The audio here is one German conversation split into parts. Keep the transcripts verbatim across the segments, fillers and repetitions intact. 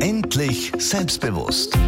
Endlich selbstbewusst.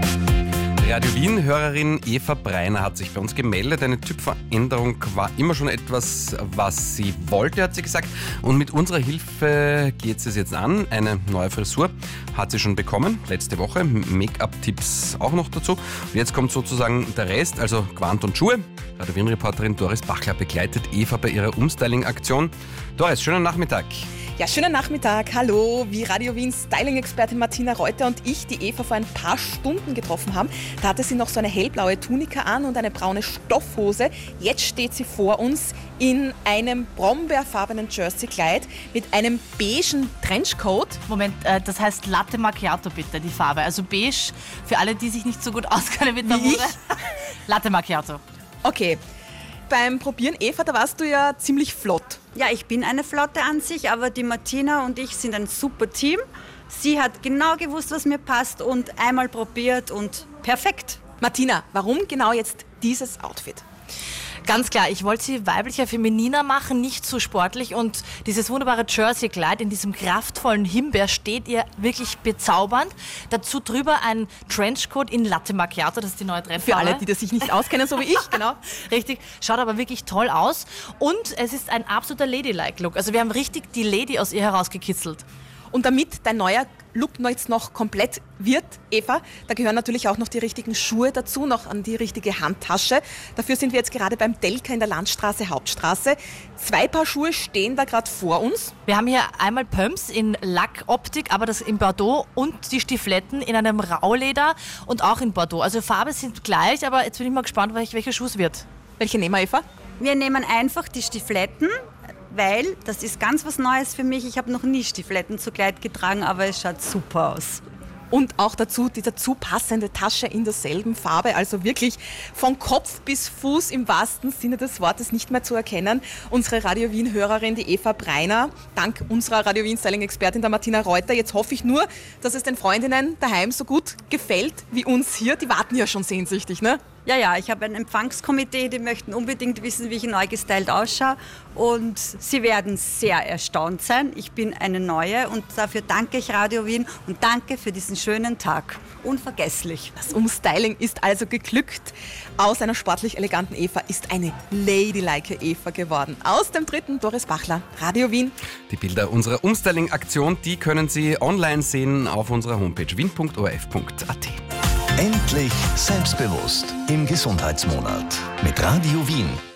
Radio Wien-Hörerin Eva Breiner hat sich bei uns gemeldet. Eine Typveränderung war immer schon etwas, was sie wollte, hat sie gesagt. Und mit unserer Hilfe geht sie es jetzt an. Eine neue Frisur hat sie schon bekommen, letzte Woche. Make-up-Tipps auch noch dazu. Und jetzt kommt sozusagen der Rest, also Gewand und Schuhe. Radio Wien-Reporterin Doris Bachler begleitet Eva bei ihrer Umstyling-Aktion. Doris, schönen Nachmittag. Ja, schönen Nachmittag. Hallo, wie Radio Wien Styling-Expertin Martina Reuter und ich die Eva vor ein paar Stunden getroffen haben. Da hatte sie noch so eine hellblaue Tunika an und eine braune Stoffhose. Jetzt steht sie vor uns in einem brombeerfarbenen Jersey-Kleid mit einem beigen Trenchcoat. Moment, äh, das heißt Latte Macchiato bitte, die Farbe. Also beige, für alle, die sich nicht so gut auskennen mit der Mode. Latte Macchiato. Okay, beim Probieren, Eva, da warst du ja ziemlich flott. Ja, ich bin eine Flotte an sich, aber die Martina und ich sind ein super Team. Sie hat genau gewusst, was mir passt und einmal probiert und perfekt. Martina, warum genau jetzt dieses Outfit? Ganz klar, ich wollte sie weiblicher, femininer machen, nicht zu sportlich, und dieses wunderbare Jersey-Kleid in diesem kraftvollen Himbeer steht ihr wirklich bezaubernd. Dazu drüber ein Trenchcoat in Latte Macchiato, das ist die neue Trendfarbe. Für alle, die das sich nicht auskennen, so wie ich, genau. Richtig, schaut aber wirklich toll aus und es ist ein absoluter Ladylike-Look. Also wir haben richtig die Lady aus ihr herausgekitzelt. Und damit dein neuer Look jetzt noch komplett wird, Eva, da gehören natürlich auch noch die richtigen Schuhe dazu, noch an die richtige Handtasche. Dafür sind wir jetzt gerade beim Delka in der Landstraße, Hauptstraße. Zwei Paar Schuhe stehen da gerade vor uns. Wir haben hier einmal Pumps in Lackoptik, aber das in Bordeaux, und die Stiefeletten in einem Rauleder und auch in Bordeaux. Also Farbe sind gleich, aber jetzt bin ich mal gespannt, welcher Schuh es wird. Welche nehmen wir, Eva? Wir nehmen einfach die Stiefeletten, weil das ist ganz was Neues für mich. Ich habe noch nie Stiefeletten zu Kleid getragen, aber es schaut super aus. Und auch dazu die dazu passende Tasche in derselben Farbe, also wirklich von Kopf bis Fuß im wahrsten Sinne des Wortes nicht mehr zu erkennen. Unsere Radio Wien-Hörerin, die Eva Breiner, dank unserer Radio Wien-Styling-Expertin, der Martina Reuter. Jetzt hoffe ich nur, dass es den Freundinnen daheim so gut gefällt wie uns hier. Die warten ja schon sehnsüchtig, ne? Ja, ja, ich habe ein Empfangskomitee, die möchten unbedingt wissen, wie ich neu gestylt ausschaue. Und sie werden sehr erstaunt sein. Ich bin eine Neue und dafür danke ich Radio Wien und danke für diesen schönen Tag. Unvergesslich. Das Umstyling ist also geglückt. Aus einer sportlich eleganten Eva ist eine ladylike Eva geworden. Aus dem dritten Doris Bachler, Radio Wien. Die Bilder unserer Umstyling-Aktion, die können Sie online sehen auf unserer Homepage wien punkt o r f punkt a t. Endlich selbstbewusst im Gesundheitsmonat mit Radio Wien.